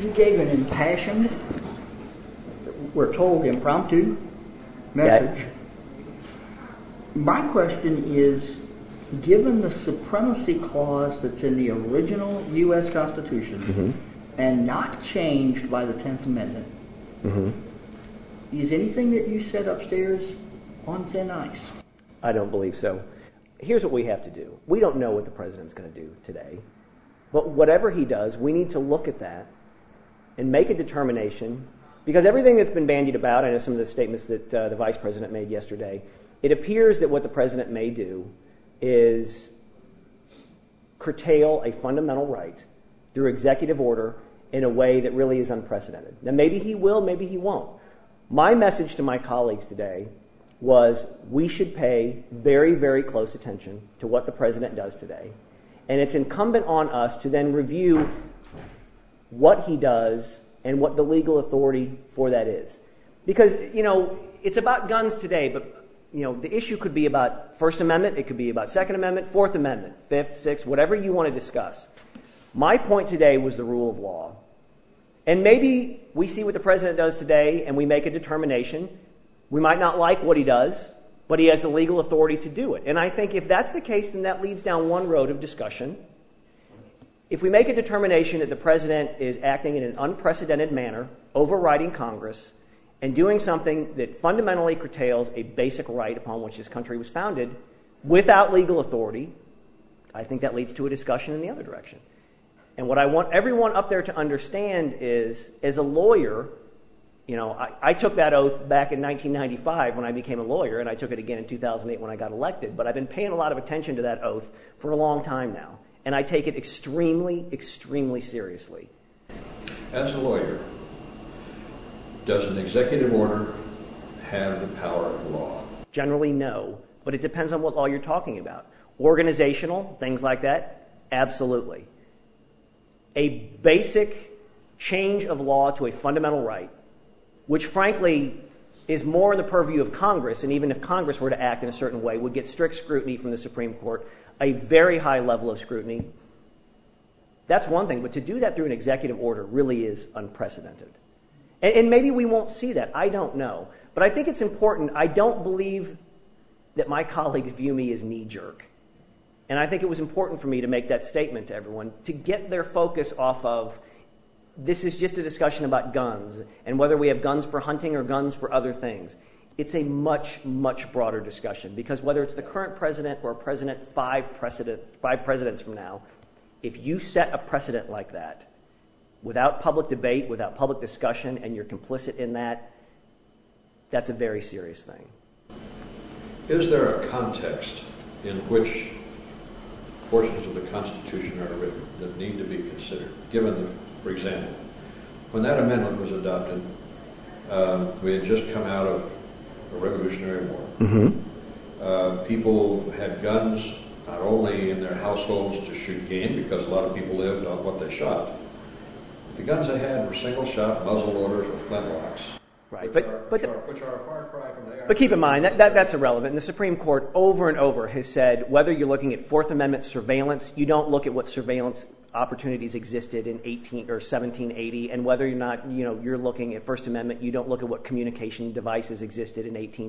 You gave an impassioned, we're told impromptu, message. Yeah. My question is, given the supremacy clause that's in the original U.S. Constitution and not changed by the 10th Amendment, is anything that you said upstairs on thin ice? I don't believe so. Here's what we have to do. We don't know what the president's going to do today. But whatever he does, we need to look at that and make a determination, because everything that's been bandied about, I know some of the statements that the vice president made yesterday, it appears that what the president may do is curtail a fundamental right through executive order in a way that really is unprecedented. Now, maybe he will, maybe he won't. My message to my colleagues today was we should pay very, very close attention to what the president does today. And it's incumbent on us to then review what he does and what the legal authority for that is. Because, it's about guns today, but, the issue could be about First Amendment, it could be about Second Amendment, Fourth Amendment, Fifth, Sixth, whatever you want to discuss. My point today was the rule of law. And maybe we see what the president does today and we make a determination. We might not like what he does, but he has the legal authority to do it. And I think if that's the case, then that leads down one road of discussion. If we make a determination that the president is acting in an unprecedented manner, overriding Congress, and doing something that fundamentally curtails a basic right upon which this country was founded without legal authority, I think that leads to a discussion in the other direction. And what I want everyone up there to understand is, as a lawyer, I took that oath back in 1995 when I became a lawyer, and I took it again in 2008 when I got elected. But I've been paying a lot of attention to that oath for a long time now, and I take it extremely, extremely seriously. As a lawyer, does an executive order have the power of law? Generally, no, but it depends on what law you're talking about. Organizational, things like that, absolutely. A basic change of law to a fundamental right, which frankly is more in the purview of Congress, and even if Congress were to act in a certain way, would get strict scrutiny from the Supreme Court, a very high level of scrutiny. That's one thing, but to do that through an executive order really is unprecedented. And maybe we won't see that. I don't know. But I think it's important. I don't believe that my colleagues view me as knee-jerk. And I think it was important for me to make that statement to everyone, to get their focus off of this is just a discussion about guns and whether we have guns for hunting or guns for other things. It's a much, much broader discussion, because whether it's the current president or President five presidents from now, if you set a precedent like that without public debate, without public discussion, and you're complicit in that, that's a very serious thing. Is there a context in which portions of the Constitution are written that need to be considered? For example, when that amendment was adopted, we had just come out of a Revolutionary War. People had guns not only in their households to shoot game, because a lot of people lived on what they shot. The guns they had were single-shot muzzle loaders with flintlocks. Right, which are a far cry from the AR. But keep in mind, that's irrelevant. And the Supreme Court over and over has said whether you're looking at Fourth Amendment surveillance, you don't look at what surveillance opportunities existed in 1780, and whether or not you're looking at First Amendment, you don't look at what communication devices existed in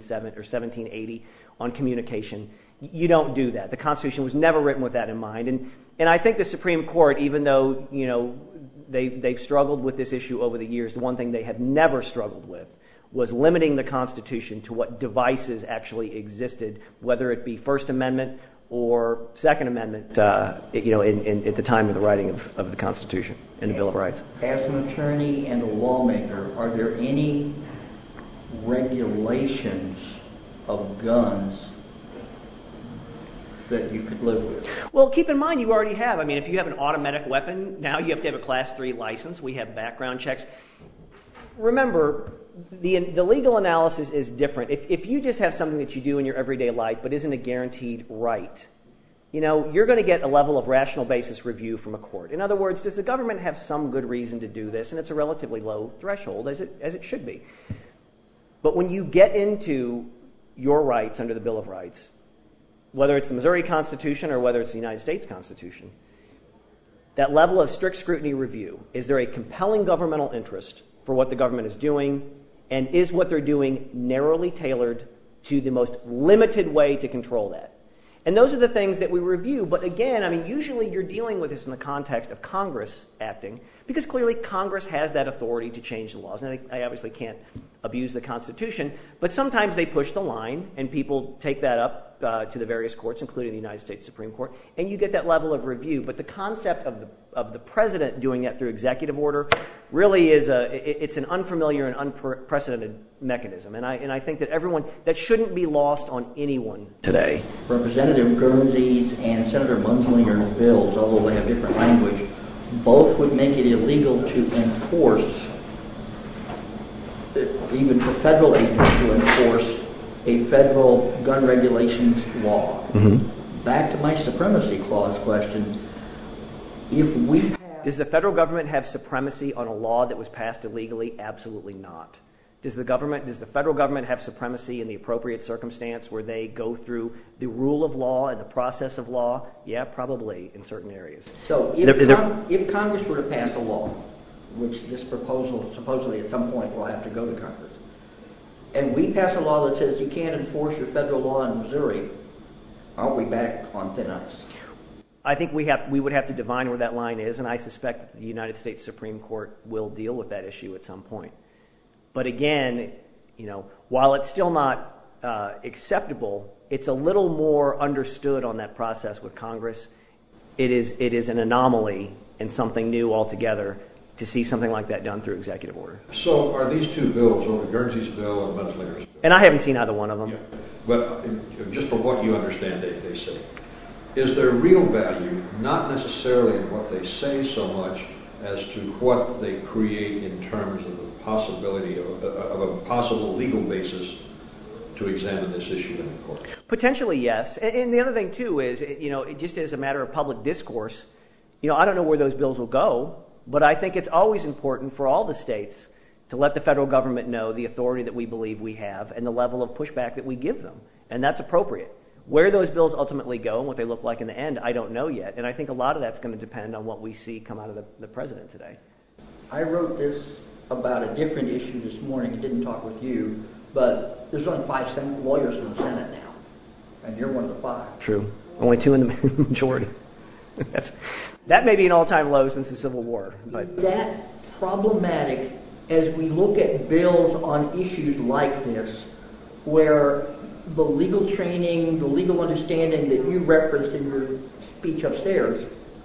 1780 on communication. You don't do that. The Constitution was never written with that in mind. And I think the Supreme Court, even though they've struggled with this issue over the years, the one thing they have never struggled with was limiting the Constitution to what devices actually existed, whether it be First Amendment or Second Amendment, at the time of the writing of the Constitution and the Bill of Rights. As an attorney and a lawmaker, are there any regulations of guns that you could live with? Well, keep in mind you already have. I mean, if you have an automatic weapon, now you have to have a Class 3 license. We have background checks. Remember, the legal analysis is different. If you just have something that you do in your everyday life but isn't a guaranteed right, you're going to get a level of rational basis review from a court. In other words, does the government have some good reason to do this? And it's a relatively low threshold, as it should be. But when you get into your rights under the Bill of Rights, whether it's the Missouri Constitution or whether it's the United States Constitution, that level of strict scrutiny review. Is there a compelling governmental interest for what the government is doing, and is what they're doing narrowly tailored to the most limited way to control that? And those are the things that we review. But again, I mean, usually you're dealing with this in the context of Congress acting, because clearly Congress has that authority to change the laws. And I obviously can't abuse the Constitution, but sometimes they push the line, and people take that up to the various courts, including the United States Supreme Court, and you get that level of review. But the concept of the president doing that through executive order really is it's an unfamiliar and unprecedented mechanism. And I think that that shouldn't be lost on anyone today. Representative Guernsey's and Senator Munslinger's bills, although they have different language, both would make it illegal to enforce, even for federal agents to enforce, a federal gun regulations law. Mm-hmm. Back to my supremacy clause question. If we pass... Does the federal government have supremacy on a law that was passed illegally? Absolutely not. Does the federal government have supremacy in the appropriate circumstance where they go through the rule of law and the process of law? Yeah, probably in certain areas. So if Congress were to pass a law, which this proposal supposedly at some point will have to go to Congress, and we pass a law that says you can't enforce your federal law in Missouri, aren't we back on thin ice? I think we would have to divine where that line is, and I suspect that the United States Supreme Court will deal with that issue at some point. But again, while it's still not acceptable, it's a little more understood on that process with Congress. It is an anomaly and something new altogether to see something like that done through executive order. So are these two bills, over Guernsey's bill and Munslinger's bill? And I haven't seen either one of them. Yeah. But just from what you understand, they say, is there real value, not necessarily in what they say so much as to what they create in terms of the possibility of a possible legal basis to examine this issue in the court? Potentially, yes. And the other thing, too, is, just as a matter of public discourse, I don't know where those bills will go, but I think it's always important for all the states to let the federal government know the authority that we believe we have and the level of pushback that we give them. And that's appropriate. Where those bills ultimately go and what they look like in the end, I don't know yet. And I think a lot of that's going to depend on what we see come out of the president today. I wrote this about a different issue this morning. I didn't talk with you, but there's only 5 lawyers in the Senate now, and you're one of the 5. True. Only 2 in the majority. That may be an all-time low since the Civil War. But is that problematic as we look at bills on issues like this, where the legal training, the legal understanding that you referenced in your speech upstairs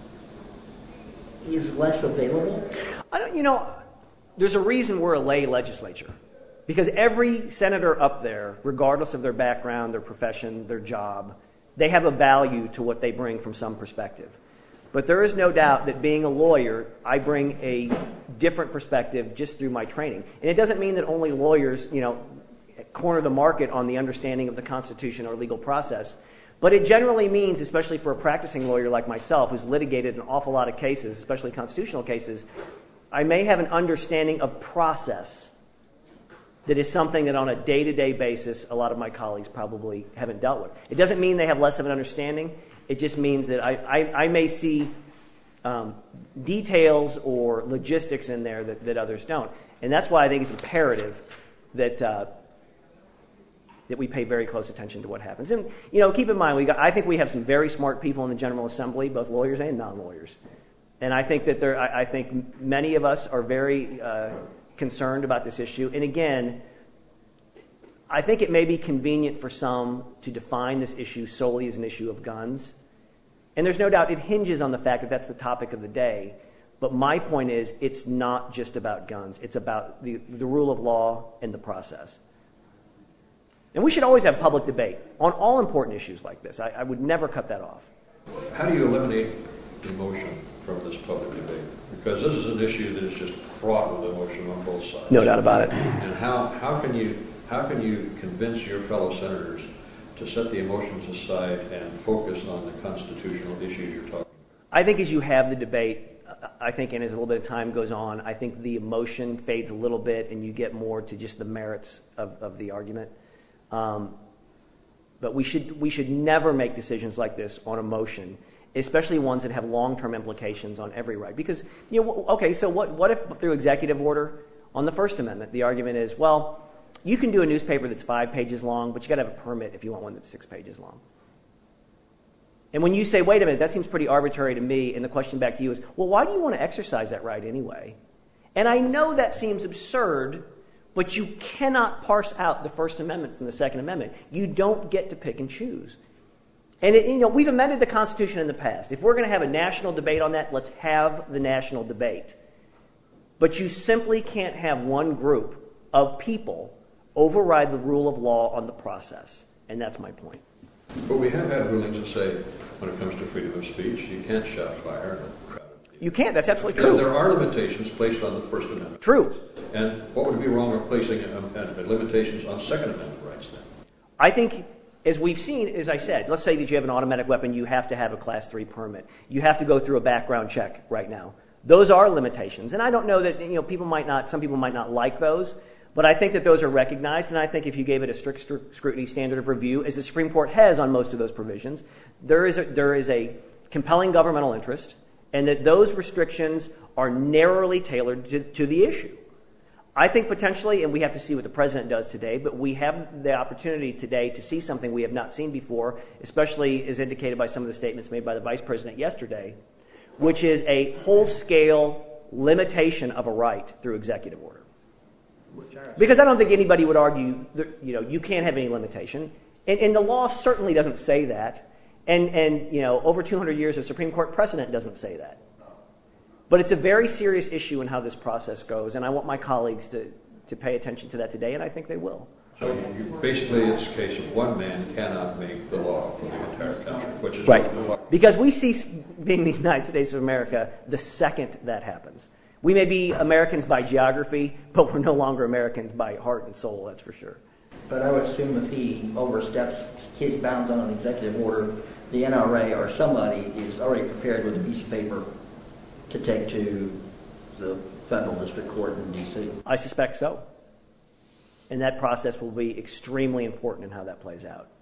is less available? There's a reason we're a lay legislature. Because every senator up there, regardless of their background, their profession, their job, they have a value to what they bring from some perspective. But there is no doubt that being a lawyer, I bring a different perspective just through my training. And it doesn't mean that only lawyers, corner the market on the understanding of the Constitution or legal process. But it generally means, especially for a practicing lawyer like myself, who's litigated an awful lot of cases, especially constitutional cases, I may have an understanding of process that is something that on a day-to-day basis a lot of my colleagues probably haven't dealt with. It doesn't mean they have less of an understanding. It just means that I may see details or logistics in there that others don't. And that's why I think it's imperative that we pay very close attention to what happens. And, keep in mind, I think we have some very smart people in the General Assembly, both lawyers and non-lawyers. And I think that I think many of us are very concerned about this issue. And again, I think it may be convenient for some to define this issue solely as an issue of guns. And there's no doubt it hinges on the fact that that's the topic of the day. But my point is, it's not just about guns. It's about the rule of law and the process. And we should always have public debate on all important issues like this. I would never cut that off. How do you eliminate emotion from this public debate? Because this is an issue that is just fraught with emotion on both sides. No doubt about it. And how can you convince your fellow senators to set the emotions aside and focus on the constitutional issues you're talking about? I think as you have the debate, and as a little bit of time goes on, I think the emotion fades a little bit and you get more to just the merits of the argument. But we should never make decisions like this on emotion. especially ones that have long-term implications on every right. Because, okay, so what if through executive order on the First Amendment, the argument is, well, you can do a newspaper that's 5 pages long, but you got to have a permit if you want one that's 6 pages long. And when you say, wait a minute, that seems pretty arbitrary to me, and the question back to you is, well, why do you want to exercise that right anyway? And I know that seems absurd, but you cannot parse out the First Amendment from the Second Amendment. You don't get to pick and choose. And we've amended the Constitution in the past. If we're going to have a national debate on that, let's have the national debate. But you simply can't have one group of people override the rule of law on the process. And that's my point. But we have had rulings that say, when it comes to freedom of speech, you can't shout fire in a crowd of people. You can't. That's absolutely true. There are limitations placed on the First Amendment. True. And what would be wrong with placing limitations on Second Amendment rights then? I think, as we've seen, as I said, let's say that you have an automatic weapon, you have to have a Class 3 permit. You have to go through a background check right now. Those are limitations. And I don't know that, some people might not like those, but I think that those are recognized, and I think if you gave it a strict scrutiny standard of review, as the Supreme Court has on most of those provisions, there is a compelling governmental interest, and that those restrictions are narrowly tailored to the issue. I think potentially, and we have to see what the president does today, but we have the opportunity today to see something we have not seen before, especially as indicated by some of the statements made by the vice president yesterday, which is a whole-scale limitation of a right through executive order. Because I don't think anybody would argue that, you can't have any limitation. And the law certainly doesn't say that. And over 200 years of Supreme Court precedent doesn't say that. But it's a very serious issue in how this process goes, and I want my colleagues to pay attention to that today, and I think they will. So basically it's a case of one man cannot make the law for the entire country, which is right. Because we cease being the United States of America the second that happens. We may be Americans by geography, but we're no longer Americans by heart and soul, that's for sure. But I would assume if he oversteps his bounds on an executive order, the NRA or somebody is already prepared with a piece of paper to take to the federal district court in D.C. I suspect so. And that process will be extremely important in how that plays out.